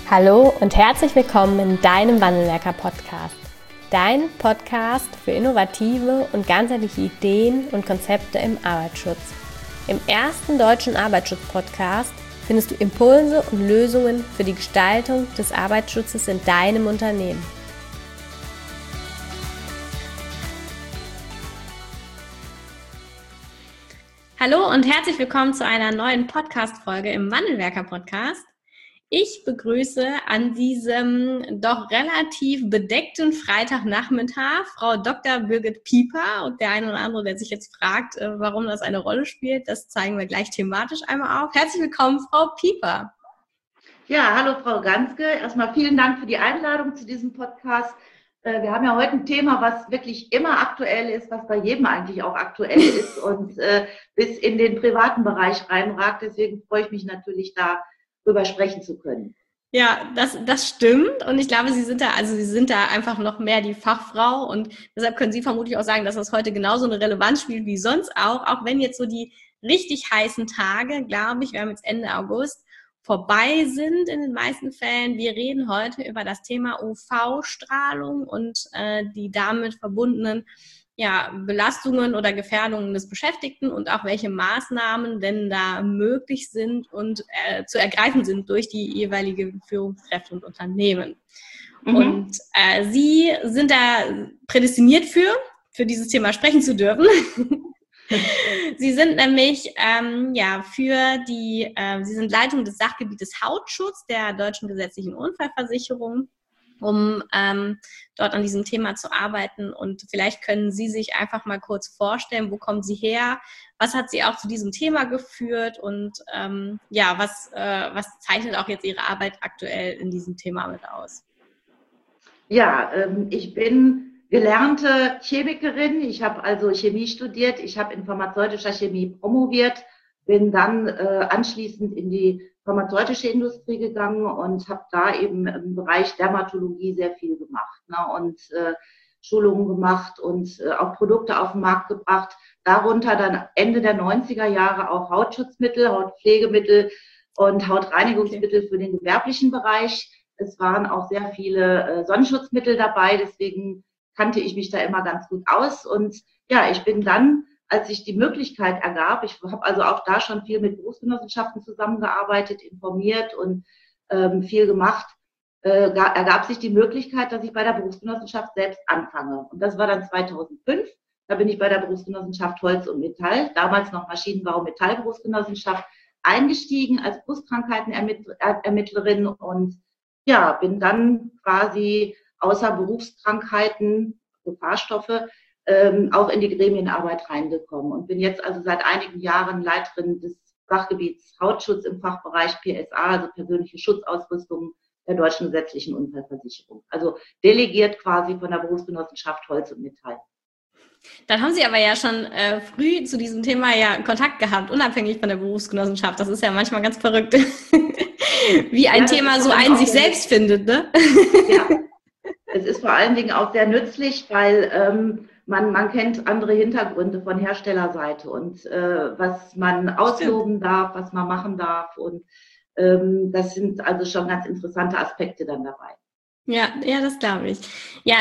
Hallo und herzlich willkommen in deinem Wandelwerker-Podcast. Dein Podcast für innovative und ganzheitliche Ideen und Konzepte im Arbeitsschutz. Im ersten deutschen Arbeitsschutz-Podcast findest du Impulse und Lösungen für die Gestaltung des Arbeitsschutzes in deinem Unternehmen. Hallo und herzlich willkommen zu einer neuen Podcast-Folge im Wandelwerker-Podcast. Ich begrüße an diesem doch relativ bedeckten Freitagnachmittag Frau Dr. Birgit Pieper, und der eine oder andere, der sich jetzt fragt, warum das eine Rolle spielt, das zeigen wir gleich thematisch einmal auf. Herzlich willkommen, Frau Pieper. Ja, hallo Frau Ganske. Erstmal vielen Dank für die Einladung zu diesem Podcast. Wir haben ja heute ein Thema, was wirklich immer aktuell ist, was bei jedem eigentlich auch aktuell ist und bis in den privaten Bereich reinragt. Deswegen freue ich mich natürlich, darüber sprechen zu können. Ja, das stimmt, und ich glaube, Sie sind da einfach noch mehr die Fachfrau, und deshalb können Sie vermutlich auch sagen, dass das heute genauso eine Relevanz spielt wie sonst auch wenn jetzt so die richtig heißen Tage, glaube ich, wir haben jetzt Ende August, vorbei sind in den meisten Fällen. Wir reden heute über das Thema UV-Strahlung und die damit verbundenen Belastungen oder Gefährdungen des Beschäftigten und auch welche Maßnahmen denn da möglich sind und zu ergreifen sind durch die jeweiligen Führungskräfte und Unternehmen. Und Sie sind da prädestiniert für dieses Thema sprechen zu dürfen. Sie sind nämlich Sie sind Leitung des Sachgebietes Hautschutz der Deutschen Gesetzlichen Unfallversicherung, um dort an diesem Thema zu arbeiten. Und vielleicht können Sie sich einfach mal kurz vorstellen, wo kommen Sie her, was hat Sie auch zu diesem Thema geführt und was zeichnet auch jetzt Ihre Arbeit aktuell in diesem Thema mit aus? Ja, ich bin gelernte Chemikerin. Ich habe also Chemie studiert. Ich habe in pharmazeutischer Chemie promoviert, bin dann anschließend in die pharmazeutische Industrie gegangen und habe da eben im Bereich Dermatologie sehr viel gemacht, ne? Und Schulungen gemacht und auch Produkte auf den Markt gebracht. Darunter dann Ende der 90er Jahre auch Hautschutzmittel, Hautpflegemittel und Hautreinigungsmittel für den gewerblichen Bereich. Es waren auch sehr viele Sonnenschutzmittel dabei, deswegen kannte ich mich da immer ganz gut aus. Und ja, ich bin dann, als sich die Möglichkeit ergab, ich habe also auch da schon viel mit Berufsgenossenschaften zusammengearbeitet, informiert und viel gemacht, ergab sich die Möglichkeit, dass ich bei der Berufsgenossenschaft selbst anfange. Und das war dann 2005. Da bin ich bei der Berufsgenossenschaft Holz und Metall, damals noch Maschinenbau- und Metallberufsgenossenschaft, eingestiegen als Berufskrankheitenermittlerin und ja, bin dann quasi außer Berufskrankheiten, Gefahrstoffe, auch in die Gremienarbeit reingekommen und bin jetzt also seit einigen Jahren Leiterin des Sachgebiets Hautschutz im Fachbereich PSA, also persönliche Schutzausrüstung der Deutschen Gesetzlichen Unfallversicherung. Also delegiert quasi von der Berufsgenossenschaft Holz und Metall. Dann haben Sie aber ja schon früh zu diesem Thema Kontakt gehabt, unabhängig von der Berufsgenossenschaft. Das ist ja manchmal ganz verrückt, wie ein Thema so einen sich selbst findet, ne? Ja, es ist vor allen Dingen auch sehr nützlich, weil man kennt andere Hintergründe von Herstellerseite und was man ausloben darf, was man machen darf. Und das sind also schon ganz interessante Aspekte dann dabei. Ja, das glaube ich. Ja,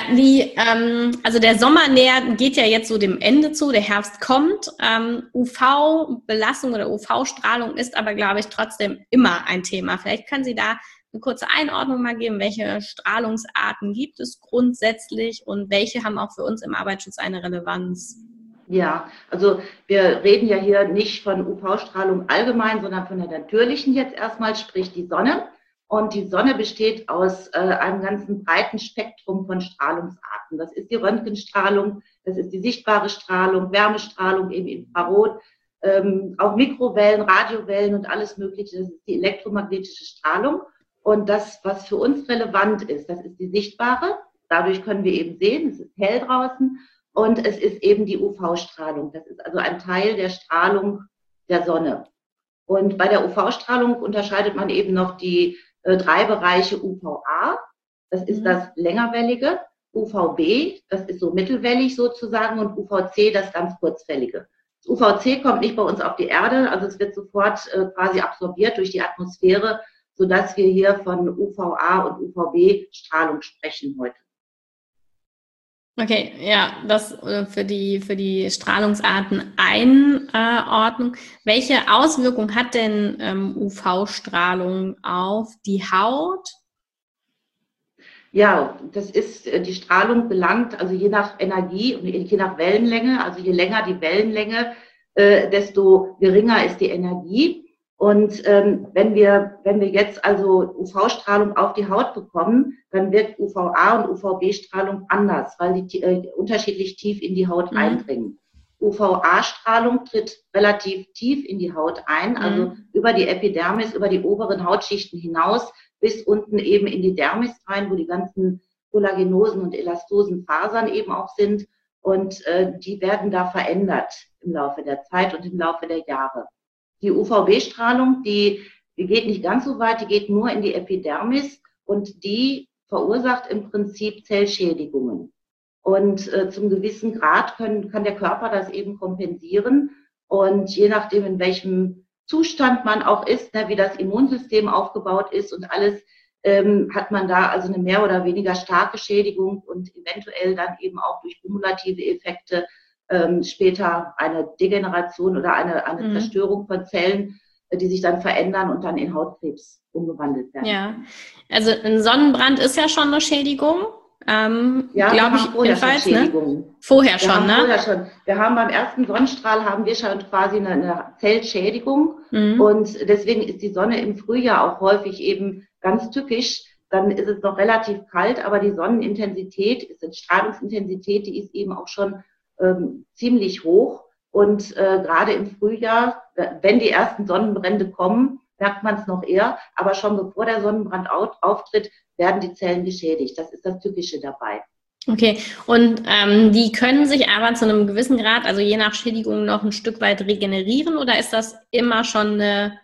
also der Sommer geht ja jetzt so dem Ende zu, der Herbst kommt. UV-Belastung oder UV-Strahlung ist aber, glaube ich, trotzdem immer ein Thema. Vielleicht können Sie da eine kurze Einordnung mal geben, welche Strahlungsarten gibt es grundsätzlich und welche haben auch für uns im Arbeitsschutz eine Relevanz? Ja, also wir reden ja hier nicht von UV-Strahlung allgemein, sondern von der natürlichen jetzt erstmal, sprich die Sonne. Und die Sonne besteht aus einem ganzen breiten Spektrum von Strahlungsarten. Das ist die Röntgenstrahlung, das ist die sichtbare Strahlung, Wärmestrahlung, eben Infrarot, auch Mikrowellen, Radiowellen und alles Mögliche. Das ist die elektromagnetische Strahlung. Und das, was für uns relevant ist, das ist die sichtbare. Dadurch können wir eben sehen, es ist hell draußen. Und es ist eben die UV-Strahlung. Das ist also ein Teil der Strahlung der Sonne. Und bei der UV-Strahlung unterscheidet man eben noch die 3 Bereiche UVA. Das ist das längerwellige. UVB, das ist so mittelwellig sozusagen. Und UVC, das ganz kurzwellige. Das UVC kommt nicht bei uns auf die Erde. Also es wird sofort quasi absorbiert durch die Atmosphäre sodass wir hier von UVA und UVB-Strahlung sprechen heute. Okay, ja, das für die Strahlungsarten Einordnung. Welche Auswirkung hat denn UV-Strahlung auf die Haut? Ja, das ist, die Strahlung belangt, also je nach Energie und je nach Wellenlänge, also je länger die Wellenlänge, desto geringer ist die Energie. Und wenn wir jetzt also UV-Strahlung auf die Haut bekommen, dann wird UVA und UVB-Strahlung anders, weil die unterschiedlich tief in die Haut eindringen. UVA-Strahlung tritt relativ tief in die Haut ein, also über die Epidermis, über die oberen Hautschichten hinaus, bis unten eben in die Dermis rein, wo die ganzen kollagenosen und elastosen Fasern eben auch sind. Und die werden da verändert im Laufe der Zeit und im Laufe der Jahre. Die UVB-Strahlung, die geht nicht ganz so weit, die geht nur in die Epidermis und die verursacht im Prinzip Zellschädigungen. Und zum gewissen Grad kann der Körper das eben kompensieren. Und je nachdem, in welchem Zustand man auch ist, ne, wie das Immunsystem aufgebaut ist und alles, hat man da also eine mehr oder weniger starke Schädigung und eventuell dann eben auch durch kumulative Effekte später eine Degeneration oder eine Zerstörung von Zellen, die sich dann verändern und dann in Hautkrebs umgewandelt werden. Ja, also ein Sonnenbrand ist ja schon eine Schädigung. Ja, glaube ich jedenfalls, ne? Vorher schon, ne? Vorher schon. Wir haben beim ersten Sonnenstrahl haben wir schon quasi eine Zellschädigung und deswegen ist die Sonne im Frühjahr auch häufig eben ganz tückisch. Dann ist es noch relativ kalt, aber die Sonnenintensität, die Strahlungsintensität, die ist eben auch schon ziemlich hoch. Und gerade im Frühjahr, wenn die ersten Sonnenbrände kommen, merkt man es noch eher, aber schon bevor der Sonnenbrand auftritt, werden die Zellen geschädigt. Das ist das Tückische dabei. Okay, und die können sich aber zu einem gewissen Grad, also je nach Schädigung, noch ein Stück weit regenerieren oder ist das immer schon eine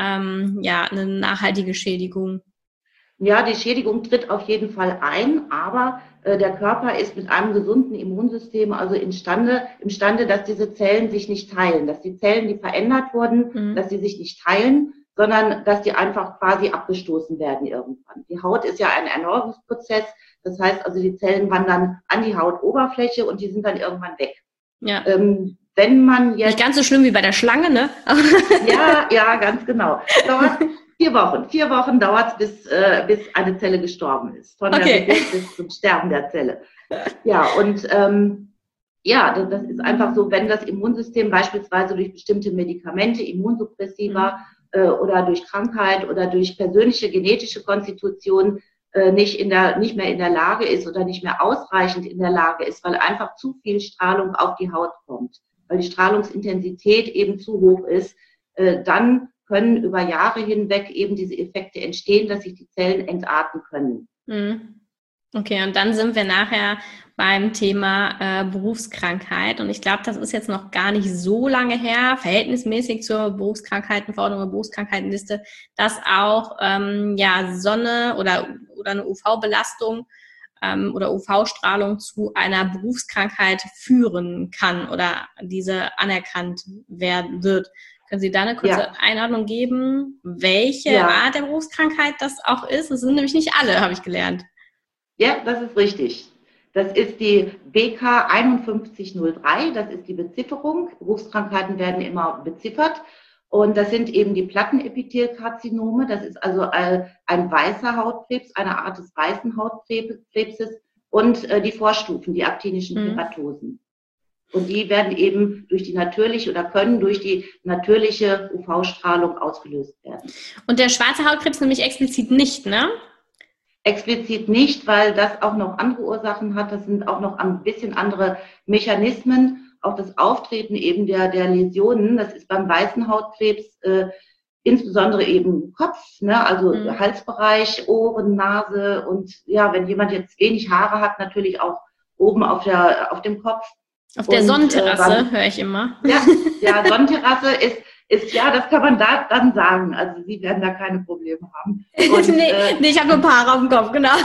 nachhaltige Schädigung? Ja, die Schädigung tritt auf jeden Fall ein, aber der Körper ist mit einem gesunden Immunsystem also imstande, dass diese Zellen sich nicht teilen, dass die Zellen, die verändert wurden, dass sie sich nicht teilen, sondern dass die einfach quasi abgestoßen werden irgendwann. Die Haut ist ja ein Erneuerungsprozess, das heißt also, die Zellen wandern an die Hautoberfläche und die sind dann irgendwann weg. Ja. Wenn man jetzt... Nicht ganz so schlimm wie bei der Schlange, ne? Ja, ganz genau. Dauert 4 Wochen. 4 Wochen dauert es, bis eine Zelle gestorben ist. Von der Geburt bis zum Sterben der Zelle. Ja, und das ist einfach so, wenn das Immunsystem beispielsweise durch bestimmte Medikamente, Immunsuppressiva oder durch Krankheit oder durch persönliche genetische Konstitution nicht mehr in der Lage ist oder nicht mehr ausreichend in der Lage ist, weil einfach zu viel Strahlung auf die Haut kommt, weil die Strahlungsintensität eben zu hoch ist, dann können über Jahre hinweg eben diese Effekte entstehen, dass sich die Zellen entarten können. Okay, und dann sind wir nachher beim Thema Berufskrankheit. Und ich glaube, das ist jetzt noch gar nicht so lange her, verhältnismäßig zur Berufskrankheitenverordnung oder Berufskrankheitenliste, dass auch Sonne oder eine UV-Belastung oder UV-Strahlung zu einer Berufskrankheit führen kann oder diese anerkannt werden wird. Können Sie da eine kurze Einordnung geben, welche Art der Berufskrankheit das auch ist? Das sind nämlich nicht alle, habe ich gelernt. Ja, das ist richtig. Das ist die BK 5103, das ist die Bezifferung. Berufskrankheiten werden immer beziffert. Und das sind eben die Plattenepithelkarzinome. Das ist also ein weißer Hautkrebs, eine Art des weißen Hautkrebses und die Vorstufen, die aktinischen Keratosen. Und die werden eben durch die natürliche oder können durch die natürliche UV-Strahlung ausgelöst werden. Und der schwarze Hautkrebs nämlich explizit nicht, ne? Explizit nicht, weil das auch noch andere Ursachen hat. Das sind auch noch ein bisschen andere Mechanismen. Auch das Auftreten eben der Läsionen, das ist beim weißen Hautkrebs insbesondere eben Kopf, ne? Also Halsbereich, Ohren, Nase und ja, wenn jemand jetzt wenig Haare hat, natürlich auch oben auf dem Kopf. Auf der Sonnenterrasse höre ich immer. Ja, Sonnenterrasse ist ja, das kann man da dann sagen. Also Sie werden da keine Probleme haben. Und, nee, ich habe nur ein paar Haare auf dem Kopf, genau.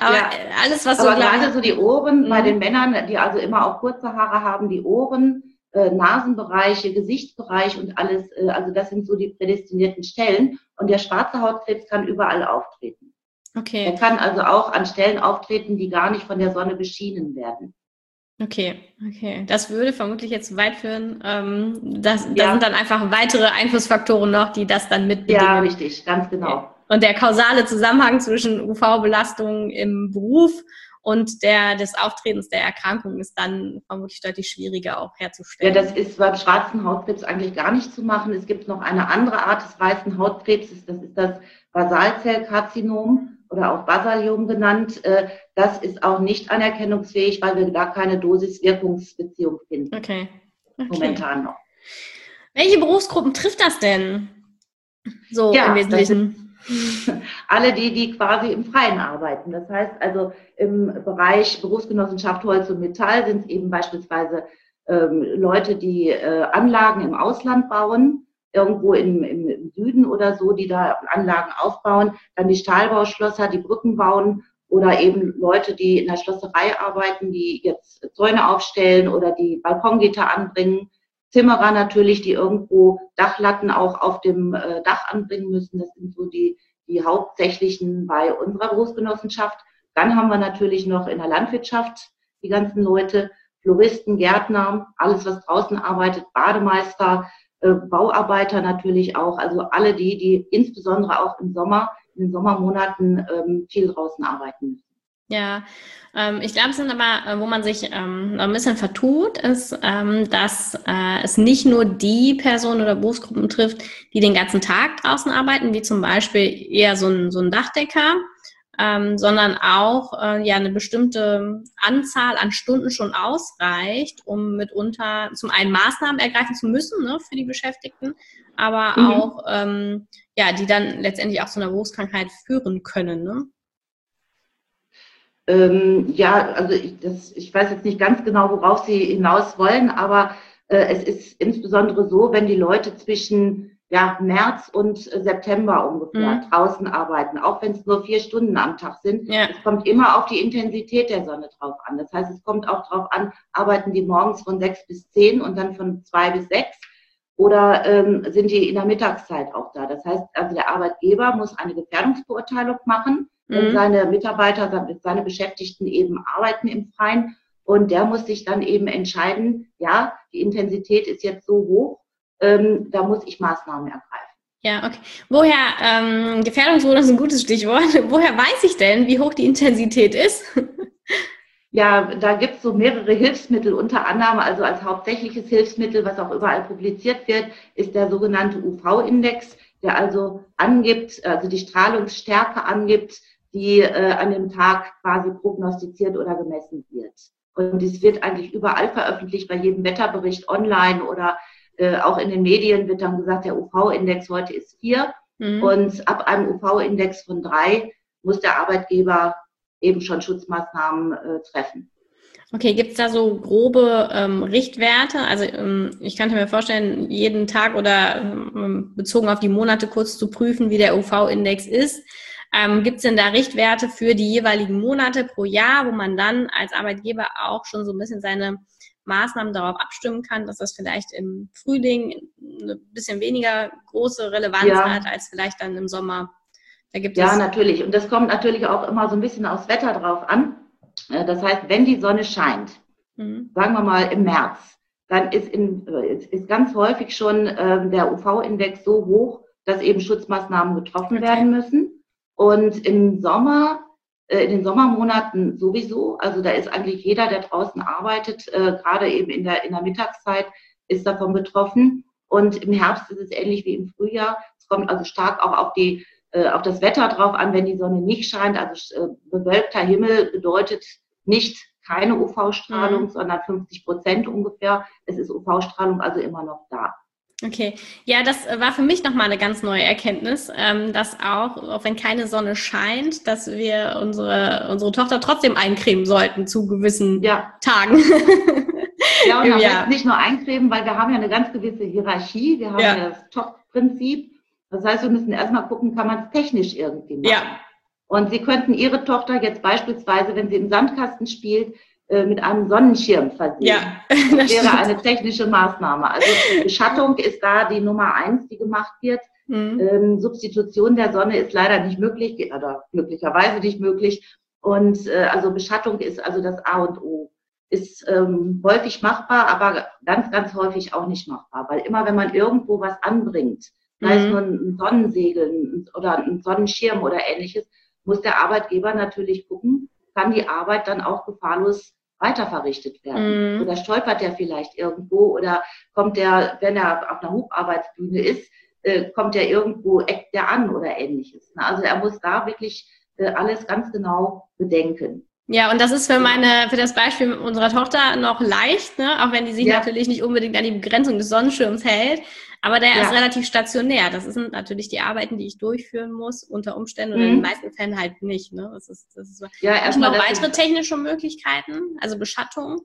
Alles, was so aber gerade so die Ohren bei den Männern, die also immer auch kurze Haare haben, die Ohren, Nasenbereiche, Gesichtsbereich und alles. Also das sind so die prädestinierten Stellen. Und der schwarze Hautkrebs kann überall auftreten. Okay. Er kann also auch an Stellen auftreten, die gar nicht von der Sonne beschienen werden. Okay. Das würde vermutlich jetzt zu weit führen. Da sind dann einfach weitere Einflussfaktoren noch, die das dann mitbedingen. Ja, richtig, ganz genau. Und der kausale Zusammenhang zwischen UV-Belastung im Beruf und des Auftretens der Erkrankung ist dann vermutlich deutlich schwieriger auch herzustellen. Ja, das ist beim schwarzen Hautkrebs eigentlich gar nicht zu machen. Es gibt noch eine andere Art des weißen Hautkrebses, das ist das Basalzellkarzinom oder auch Basaliom genannt. Das ist auch nicht anerkennungsfähig, weil wir da keine Dosis-Wirkungsbeziehung finden. Okay. Momentan noch. Welche Berufsgruppen trifft das denn? So im Wesentlichen. Alle die quasi im Freien arbeiten. Das heißt also im Bereich Berufsgenossenschaft Holz und Metall sind es eben beispielsweise Leute, die Anlagen im Ausland bauen, irgendwo im Süden oder so, die da Anlagen aufbauen. Dann die Stahlbauschlosser, die Brücken bauen oder eben Leute, die in der Schlosserei arbeiten, die jetzt Zäune aufstellen oder die Balkongitter anbringen. Zimmerer natürlich, die irgendwo Dachlatten auch auf dem Dach anbringen müssen. Das sind so die hauptsächlichen bei unserer Berufsgenossenschaft. Dann haben wir natürlich noch in der Landwirtschaft die ganzen Leute, Floristen, Gärtner, alles, was draußen arbeitet, Bademeister, Bauarbeiter natürlich auch. Also alle die insbesondere auch in den Sommermonaten viel draußen arbeiten müssen. Ja, ich glaube, es sind aber, wo man sich ein bisschen vertut, ist, dass es nicht nur die Personen oder Berufsgruppen trifft, die den ganzen Tag draußen arbeiten, wie zum Beispiel eher so ein Dachdecker, sondern auch eine bestimmte Anzahl an Stunden schon ausreicht, um mitunter zum einen Maßnahmen ergreifen zu müssen, ne, für die Beschäftigten, aber auch die dann letztendlich auch zu einer Berufskrankheit führen können, ne? Also ich weiß jetzt nicht ganz genau, worauf Sie hinaus wollen, aber es ist insbesondere so, wenn die Leute zwischen März und September ungefähr draußen arbeiten, auch wenn es nur 4 Stunden am Tag sind. Ja. Es kommt immer auf die Intensität der Sonne drauf an. Das heißt, es kommt auch drauf an, arbeiten die morgens von 6 bis 10 und dann von 2 bis 6 oder sind die in der Mittagszeit auch da. Das heißt, also der Arbeitgeber muss eine Gefährdungsbeurteilung machen, wenn seine Mitarbeiter, seine Beschäftigten eben arbeiten im Freien. Und der muss sich dann eben entscheiden, ja, die Intensität ist jetzt so hoch, da muss ich Maßnahmen ergreifen. Ja, okay. Woher, Gefährdungsmodus ist ein gutes Stichwort. Woher weiß ich denn, wie hoch die Intensität ist? Ja, da gibt es so mehrere Hilfsmittel, unter anderem, also als hauptsächliches Hilfsmittel, was auch überall publiziert wird, ist der sogenannte UV-Index, der also angibt, also die Strahlungsstärke angibt, die an dem Tag quasi prognostiziert oder gemessen wird. Und dies wird eigentlich überall veröffentlicht, bei jedem Wetterbericht online oder auch in den Medien wird dann gesagt, der UV-Index heute ist 4 und ab einem UV-Index von 3 muss der Arbeitgeber eben schon Schutzmaßnahmen treffen. Okay, gibt es da so grobe Richtwerte? Also ich könnte mir vorstellen, jeden Tag oder bezogen auf die Monate kurz zu prüfen, wie der UV-Index ist. Gibt es denn da Richtwerte für die jeweiligen Monate pro Jahr, wo man dann als Arbeitgeber auch schon so ein bisschen seine Maßnahmen darauf abstimmen kann, dass das vielleicht im Frühling eine bisschen weniger große Relevanz hat als vielleicht dann im Sommer? Da gibt es natürlich. Und das kommt natürlich auch immer so ein bisschen aufs Wetter drauf an. Das heißt, wenn die Sonne scheint, sagen wir mal im März, dann ist ganz häufig schon der UV-Index so hoch, dass eben Schutzmaßnahmen getroffen werden müssen. Und im Sommer, in den Sommermonaten sowieso, also da ist eigentlich jeder, der draußen arbeitet, gerade eben in der Mittagszeit, ist davon betroffen. Und im Herbst ist es ähnlich wie im Frühjahr. Es kommt also stark auch auf das Wetter drauf an, wenn die Sonne nicht scheint. Also bewölkter Himmel bedeutet nicht keine UV-Strahlung, sondern 50% ungefähr. Es ist UV-Strahlung also immer noch da. Okay, ja, das war für mich nochmal eine ganz neue Erkenntnis, dass auch wenn keine Sonne scheint, dass wir unsere Tochter trotzdem eincremen sollten zu gewissen Tagen. Ja, und am nicht nur eincremen, weil wir haben ja eine ganz gewisse Hierarchie, wir haben ja das Top-Prinzip. Das heißt, wir müssen erstmal gucken, kann man es technisch irgendwie machen. Ja. Und Sie könnten Ihre Tochter jetzt beispielsweise, wenn sie im Sandkasten spielt, mit einem Sonnenschirm versehen. Ja, das wäre eine technische Maßnahme. Also Beschattung ist da die Nummer 1, die gemacht wird. Substitution der Sonne ist leider nicht möglich oder glücklicherweise nicht möglich. Und also Beschattung ist also das A und O. Ist häufig machbar, aber ganz, ganz häufig auch nicht machbar. Weil immer, wenn man irgendwo was anbringt, sei es nur ein Sonnensegel oder ein Sonnenschirm oder ähnliches, muss der Arbeitgeber natürlich gucken, kann die Arbeit dann auch gefahrlos weiter verrichtet werden. Oder stolpert der vielleicht irgendwo oder kommt der, wenn er auf einer Hocharbeitsbühne ist, kommt der irgendwo, eckt der an oder ähnliches. Also er muss da wirklich alles ganz genau bedenken. Ja, und das ist für das Beispiel unserer Tochter noch leicht, ne? Auch wenn die sich natürlich nicht unbedingt an die Begrenzung des Sonnenschirms hält. Aber der ist relativ stationär. Das sind natürlich die Arbeiten, die ich durchführen muss, unter Umständen oder in den meisten Fällen halt nicht. Ne? Das ist so. Gibt noch weitere technische Möglichkeiten? Also Beschattung?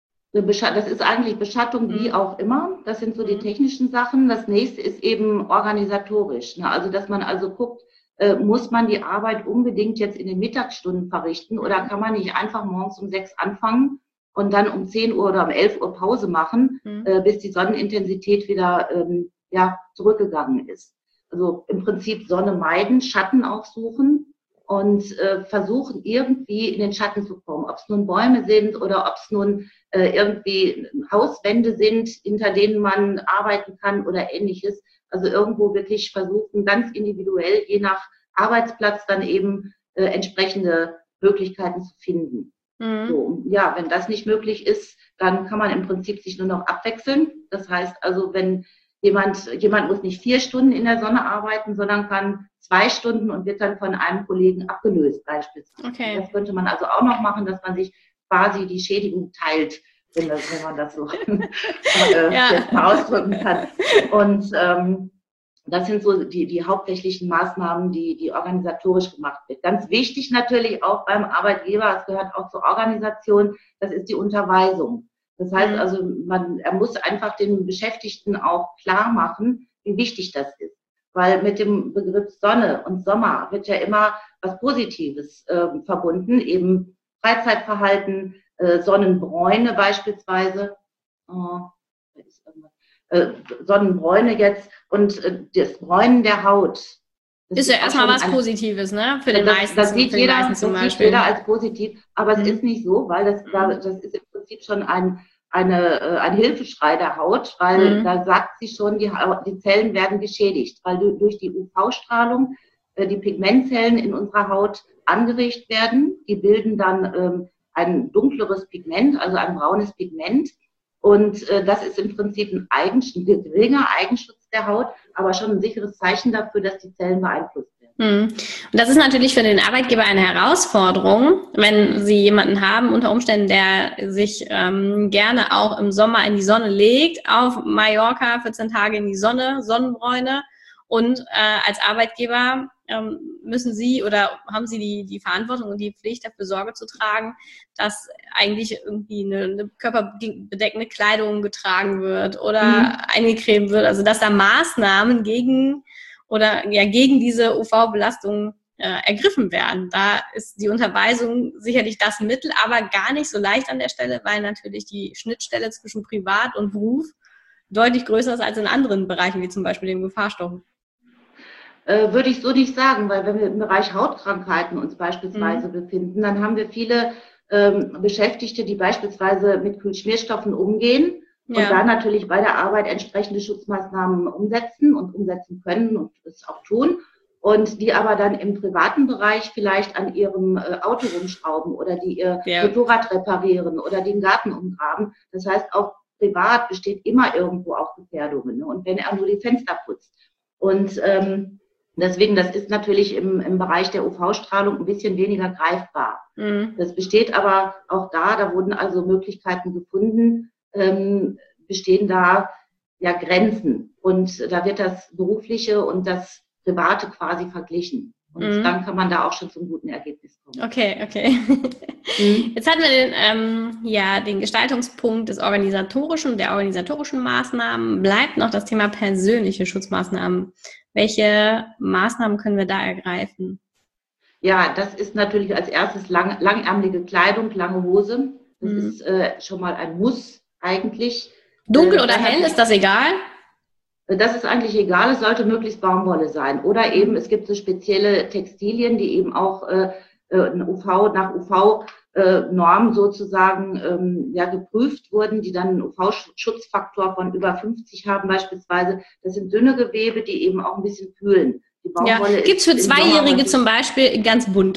Das ist eigentlich Beschattung wie auch immer. Das sind so die technischen Sachen. Das nächste ist eben organisatorisch. Ne? Also, dass man also guckt, muss man die Arbeit unbedingt jetzt in den Mittagsstunden verrichten oder kann man nicht einfach morgens um 6 anfangen und dann um 10 Uhr oder um 11 Uhr Pause machen, bis die Sonnenintensität wieder zurückgegangen ist. Also im Prinzip Sonne meiden, Schatten aufsuchen und versuchen irgendwie in den Schatten zu kommen. Ob es nun Bäume sind oder ob es nun irgendwie Hauswände sind, hinter denen man arbeiten kann oder ähnliches. Also irgendwo wirklich versuchen, ganz individuell, je nach Arbeitsplatz dann eben entsprechende Möglichkeiten zu finden. So, ja, wenn das nicht möglich ist, dann kann man im Prinzip sich nur noch abwechseln. Das heißt also, wenn jemand muss nicht 4 Stunden in der Sonne arbeiten, sondern kann 2 Stunden und wird dann von einem Kollegen abgelöst beispielsweise. Okay. Das könnte man also auch noch machen, dass man sich quasi die Schädigung teilt, wenn man das so jetzt mal ausdrücken kann. Und das sind so die hauptsächlichen Maßnahmen, die organisatorisch gemacht wird. Ganz wichtig natürlich auch beim Arbeitgeber, es gehört auch zur Organisation, das ist die Unterweisung. Das heißt also, er muss einfach den Beschäftigten auch klar machen, wie wichtig das ist. Weil mit dem Begriff Sonne und Sommer wird ja immer was Positives verbunden, eben Freizeitverhalten, Sonnenbräune beispielsweise. Sonnenbräune jetzt und das Bräunen der Haut. Ist ja erstmal was Positives, ne? Für den meisten. Das sieht jeder als positiv, aber es ist nicht so, weil das ist im Prinzip schon ein Hilfeschrei der Haut, weil da sagt sie schon, die Zellen werden geschädigt, weil durch die UV-Strahlung die Pigmentzellen in unserer Haut angeregt werden. Die bilden dann ein dunkleres Pigment, also ein braunes Pigment. Und das ist im Prinzip ein geringer Eigenschutz der Haut, aber schon ein sicheres Zeichen dafür, dass die Zellen beeinflusst werden. Und das ist natürlich für den Arbeitgeber eine Herausforderung, wenn Sie jemanden haben, unter Umständen, der sich gerne auch im Sommer in die Sonne legt, auf Mallorca 14 Tage in die Sonne, Sonnenbräune. Und als Arbeitgeber müssen Sie oder haben Sie die Verantwortung und die Pflicht, dafür Sorge zu tragen, dass eigentlich irgendwie eine körperbedeckende Kleidung getragen wird oder eingecremt wird. Also dass da Maßnahmen gegen diese UV-Belastung ergriffen werden. Da ist die Unterweisung sicherlich das Mittel, aber gar nicht so leicht an der Stelle, weil natürlich die Schnittstelle zwischen Privat und Beruf deutlich größer ist als in anderen Bereichen, wie zum Beispiel dem Gefahrstoff. Würde ich so nicht sagen, weil wenn wir im Bereich Hautkrankheiten uns beispielsweise befinden, dann haben wir viele Beschäftigte, die beispielsweise mit Kühlschmierstoffen umgehen und da natürlich bei der Arbeit entsprechende Schutzmaßnahmen umsetzen können und es auch tun und die aber dann im privaten Bereich vielleicht an ihrem Auto rumschrauben oder die ihr Motorrad reparieren oder den Garten umgraben. Das heißt, auch privat besteht immer irgendwo auch Gefährdungen, ne? Und wenn er nur die Fenster putzt. Und deswegen, das ist natürlich im Bereich der UV-Strahlung ein bisschen weniger greifbar. Das besteht aber auch da wurden also Möglichkeiten gefunden, bestehen da Grenzen. Und da wird das Berufliche und das Private quasi verglichen. Und dann kann man da auch schon zum guten Ergebnis kommen. Okay. Jetzt hatten wir den Gestaltungspunkt der organisatorischen Maßnahmen. Bleibt noch das Thema persönliche Schutzmaßnahmen. Welche Maßnahmen können wir da ergreifen? Ja, das ist natürlich als erstes langärmelige Kleidung, lange Hose. Das ist schon mal ein Muss eigentlich. Dunkel oder hell, ist das egal? Das ist eigentlich egal, es sollte möglichst Baumwolle sein. Oder eben, es gibt so spezielle Textilien, die eben auch nach UV-Norm sozusagen geprüft wurden, die dann einen UV-Schutzfaktor von über 50 haben beispielsweise. Das sind dünne Gewebe, die eben auch ein bisschen kühlen. Die Baumwolle gibt es für Zweijährige zum Beispiel ganz bunt.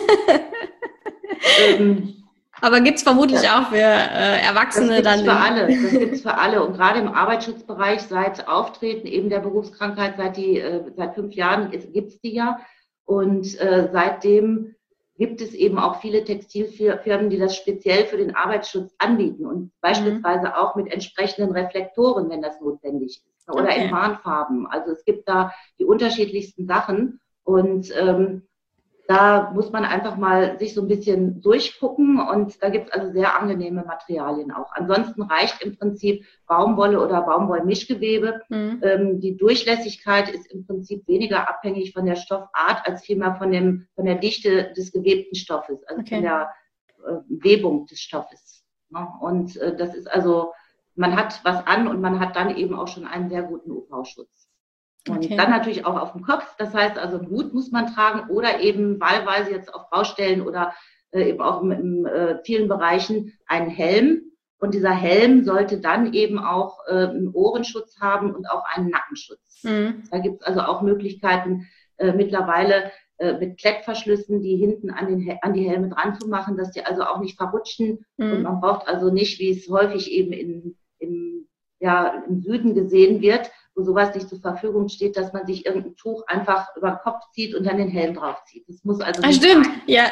Aber gibt es vermutlich auch für Erwachsene das dann? Das gibt es für alle. Und gerade im Arbeitsschutzbereich seit Auftreten eben der Berufskrankheit, seit 5 Jahren gibt es die ja. Und seitdem gibt es eben auch viele Textilfirmen, die das speziell für den Arbeitsschutz anbieten und beispielsweise auch mit entsprechenden Reflektoren, wenn das notwendig ist. Oder in Warnfarben. Also es gibt da die unterschiedlichsten Sachen. Und da muss man einfach mal sich so ein bisschen durchgucken und da gibt es also sehr angenehme Materialien auch. Ansonsten reicht im Prinzip Baumwolle oder Baumwollmischgewebe. Die Durchlässigkeit ist im Prinzip weniger abhängig von der Stoffart als vielmehr von der Dichte des gewebten Stoffes, also von der Webung des Stoffes. Und das ist also, man hat was an und man hat dann eben auch schon einen sehr guten UV-Schutz. Und dann natürlich auch auf dem Kopf, das heißt also einen Hut muss man tragen oder eben wahlweise jetzt auf Baustellen oder eben auch in vielen Bereichen einen Helm. Und dieser Helm sollte dann eben auch einen Ohrenschutz haben und auch einen Nackenschutz. Da gibt es also auch Möglichkeiten mittlerweile mit Klettverschlüssen, die hinten an die Helme dran zu machen, dass die also auch nicht verrutschen. Und man braucht also nicht, wie es häufig eben im Süden gesehen wird, wo sowas nicht zur Verfügung steht, dass man sich irgendein Tuch einfach über den Kopf zieht und dann den Helm draufzieht. Das muss also nicht stimmt, sein. ja.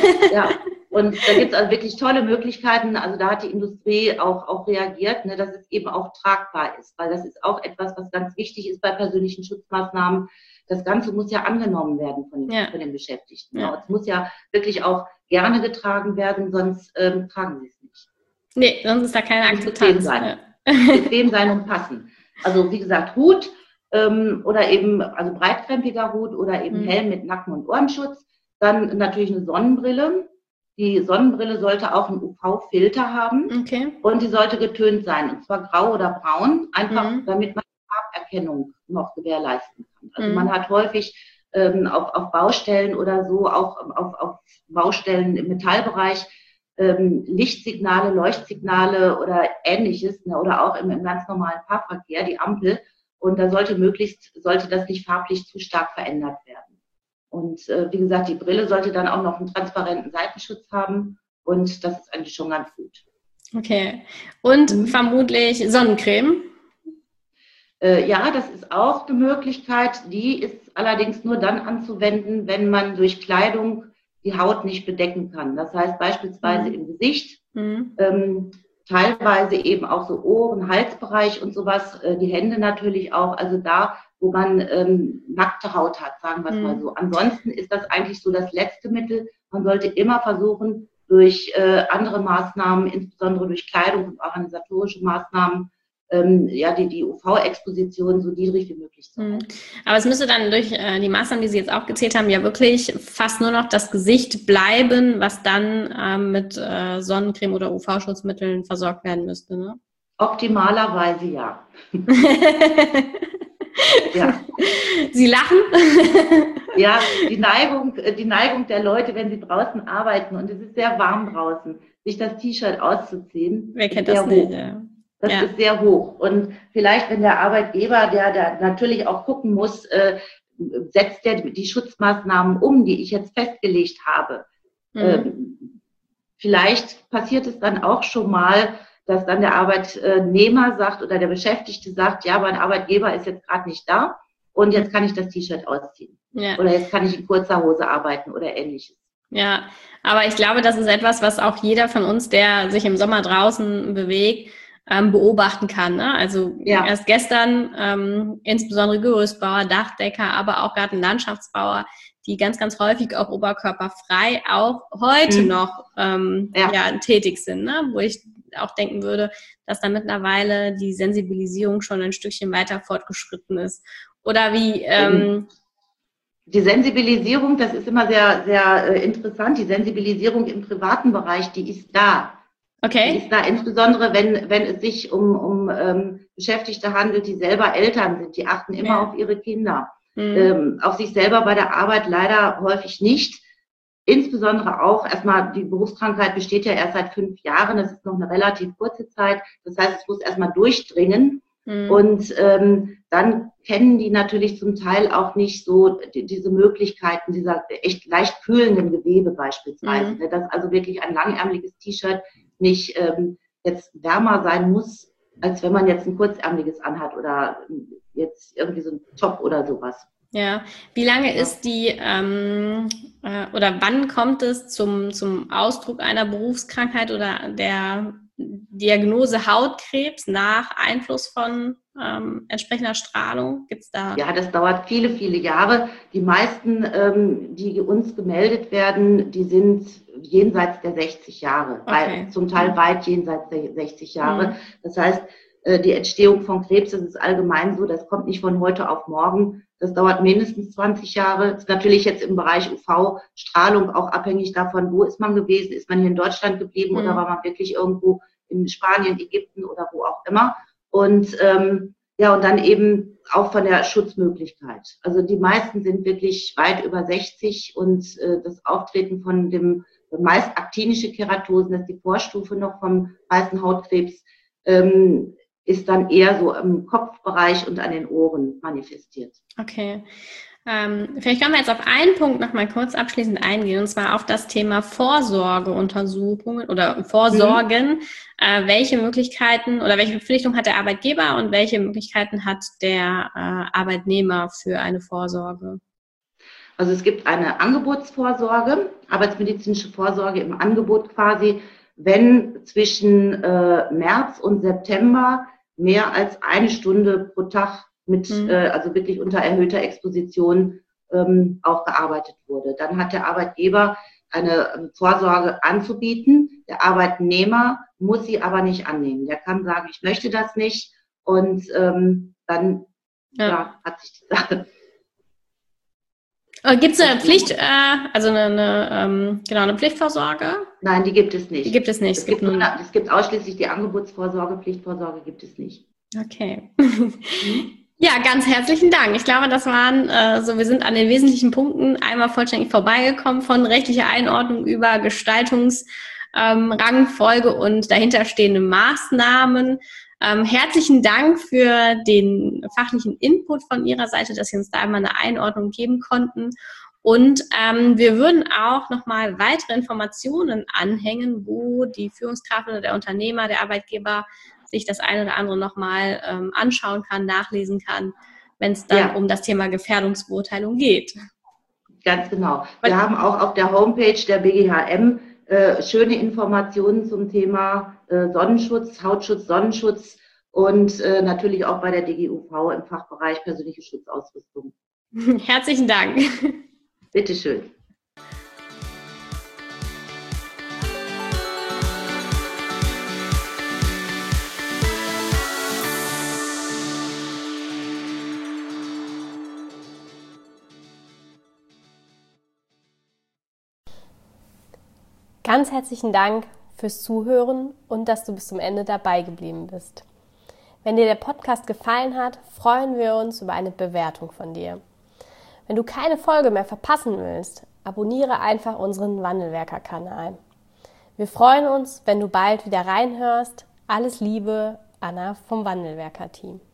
Und da gibt es also wirklich tolle Möglichkeiten. Also da hat die Industrie auch reagiert, ne, dass es eben auch tragbar ist, weil das ist auch etwas, was ganz wichtig ist bei persönlichen Schutzmaßnahmen. Das Ganze muss ja angenommen werden von den Beschäftigten. Ja. Es muss ja wirklich auch gerne getragen werden, sonst tragen sie es nicht. Nee, sonst ist da keine Akzeptanz. Bequem sein und passen. Also wie gesagt, Hut oder eben also breitkrempiger Hut oder eben Helm mit Nacken- und Ohrenschutz. Dann natürlich eine Sonnenbrille. Die Sonnenbrille sollte auch einen UV-Filter haben und die sollte getönt sein, und zwar grau oder braun, einfach damit man Farberkennung noch gewährleisten kann. Also man hat häufig auf Baustellen oder so, auch auf Baustellen im Metallbereich, Lichtsignale, Leuchtsignale oder Ähnliches, ne, oder auch im ganz normalen Fahrverkehr, die Ampel. Und da sollte das nicht farblich zu stark verändert werden. Und wie gesagt, die Brille sollte dann auch noch einen transparenten Seitenschutz haben. Und das ist eigentlich schon ganz gut. Okay. Und vermutlich Sonnencreme? Ja, das ist auch eine Möglichkeit. Die ist allerdings nur dann anzuwenden, wenn man durch Kleidung die Haut nicht bedecken kann. Das heißt beispielsweise im Gesicht, teilweise eben auch so Ohren, Halsbereich und sowas, die Hände natürlich auch, also da, wo man nackte Haut hat, sagen wir es mal so. Ansonsten ist das eigentlich so das letzte Mittel. Man sollte immer versuchen, durch andere Maßnahmen, insbesondere durch Kleidung und organisatorische Maßnahmen, die UV-Exposition so niedrig wie möglich zu halten. Aber es müsste dann durch die Maßnahmen, die Sie jetzt aufgezählt haben, ja wirklich fast nur noch das Gesicht bleiben, was dann mit Sonnencreme oder UV-Schutzmitteln versorgt werden müsste, ne? Optimalerweise ja. Ja. Sie lachen? Ja, die Neigung der Leute, wenn sie draußen arbeiten und es ist sehr warm draußen, sich das T-Shirt auszuziehen. Wer kennt das nicht? Ja. Das ist sehr hoch. Und vielleicht, wenn der Arbeitgeber, der natürlich auch gucken muss, setzt der die Schutzmaßnahmen um, die ich jetzt festgelegt habe. Vielleicht passiert es dann auch schon mal, dass dann der Arbeitnehmer sagt oder der Beschäftigte sagt, ja, mein Arbeitgeber ist jetzt gerade nicht da und jetzt kann ich das T-Shirt ausziehen. Ja. Oder jetzt kann ich in kurzer Hose arbeiten oder Ähnliches. Ja, aber ich glaube, das ist etwas, was auch jeder von uns, der sich im Sommer draußen bewegt, beobachten kann. Ne? Also erst gestern, insbesondere Gerüstbauer, Dachdecker, aber auch Gartenlandschaftsbauer, die ganz, ganz häufig auch oberkörperfrei auch heute noch tätig sind, ne? Wo ich auch denken würde, dass da mittlerweile die Sensibilisierung schon ein Stückchen weiter fortgeschritten ist. Oder wie... Die Sensibilisierung, das ist immer sehr, sehr interessant. Die Sensibilisierung im privaten Bereich, die ist da. Okay. Die ist da insbesondere, wenn es sich um Beschäftigte handelt, die selber Eltern sind. Die achten immer auf ihre Kinder. Auf sich selber bei der Arbeit leider häufig nicht. Insbesondere auch erstmal, die Berufskrankheit besteht ja erst seit 5 Jahren. Das ist noch eine relativ kurze Zeit. Das heißt, es muss erstmal durchdringen. Und dann kennen die natürlich zum Teil auch nicht so diese Möglichkeiten dieser echt leicht kühlenden Gewebe beispielsweise. Dass also wirklich ein langärmeliges T-Shirt nicht jetzt wärmer sein muss, als wenn man jetzt ein kurzärmeliges anhat oder jetzt irgendwie so ein Top oder sowas. Ja, wie lange ist die oder wann kommt es zum Ausdruck einer Berufskrankheit oder der Diagnose Hautkrebs nach Einfluss von entsprechender Strahlung? Gibt's da? Ja, das dauert viele, viele Jahre. Die meisten, die uns gemeldet werden, die sind jenseits der 60 Jahre, zum Teil weit jenseits der 60 Jahre. Das heißt, die Entstehung von Krebs, das ist allgemein so, das kommt nicht von heute auf morgen. Das dauert mindestens 20 Jahre. Das ist natürlich jetzt im Bereich UV-Strahlung auch abhängig davon, wo ist man gewesen? Ist man hier in Deutschland geblieben oder war man wirklich irgendwo in Spanien, Ägypten oder wo auch immer? Und ja, und dann eben auch von der Schutzmöglichkeit. Also die meisten sind wirklich weit über 60 und das Auftreten von dem meist aktinische Keratosen, das ist die Vorstufe noch vom weißen Hautkrebs, ist dann eher so im Kopfbereich und an den Ohren manifestiert. Okay. Vielleicht können wir jetzt auf einen Punkt noch mal kurz abschließend eingehen, und zwar auf das Thema Vorsorgeuntersuchungen oder Vorsorgen. Welche Möglichkeiten oder welche Verpflichtung hat der Arbeitgeber und welche Möglichkeiten hat der Arbeitnehmer für eine Vorsorge? Also es gibt eine Angebotsvorsorge, arbeitsmedizinische Vorsorge im Angebot quasi, wenn zwischen März und September mehr als 1 Stunde pro Tag mit, also wirklich unter erhöhter Exposition auch gearbeitet wurde. Dann hat der Arbeitgeber eine Vorsorge anzubieten. Der Arbeitnehmer muss sie aber nicht annehmen. Der kann sagen, ich möchte das nicht und dann hat sich die Sache. Gibt es eine Pflicht, also eine Pflichtvorsorge? Nein, die gibt es nicht. Die gibt es nicht. Es gibt ausschließlich die Angebotsvorsorge, Pflichtvorsorge gibt es nicht. Okay. Ja, ganz herzlichen Dank. Ich glaube, das waren wir sind an den wesentlichen Punkten einmal vollständig vorbeigekommen, von rechtlicher Einordnung über Gestaltungsrangfolge und dahinterstehende Maßnahmen. Herzlichen Dank für den fachlichen Input von Ihrer Seite, dass Sie uns da einmal eine Einordnung geben konnten. Und wir würden auch nochmal weitere Informationen anhängen, wo die Führungskraft oder der Unternehmer, der Arbeitgeber sich das eine oder andere nochmal anschauen kann, nachlesen kann, wenn es dann um das Thema Gefährdungsbeurteilung geht. Ganz genau. Wir haben auch auf der Homepage der BGHM schöne Informationen zum Thema Sonnenschutz, Hautschutz, Sonnenschutz und natürlich auch bei der DGUV im Fachbereich persönliche Schutzausrüstung. Herzlichen Dank. Bitteschön. Ganz herzlichen Dank fürs Zuhören und dass du bis zum Ende dabei geblieben bist. Wenn dir der Podcast gefallen hat, freuen wir uns über eine Bewertung von dir. Wenn du keine Folge mehr verpassen willst, abonniere einfach unseren Wandelwerker-Kanal. Wir freuen uns, wenn du bald wieder reinhörst. Alles Liebe, Anna vom Wandelwerker-Team.